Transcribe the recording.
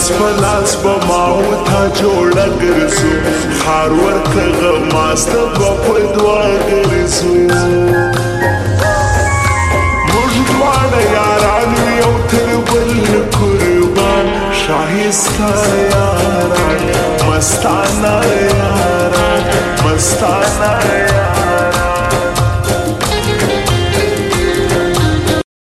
لاس په لاس به ما او تا جوړه ګرځو خار ورکه غماسته به په دعا ګرځو موږ دواړه یاران یو تر بل قربان شایسته یاران مستانه یاران مستانه یاران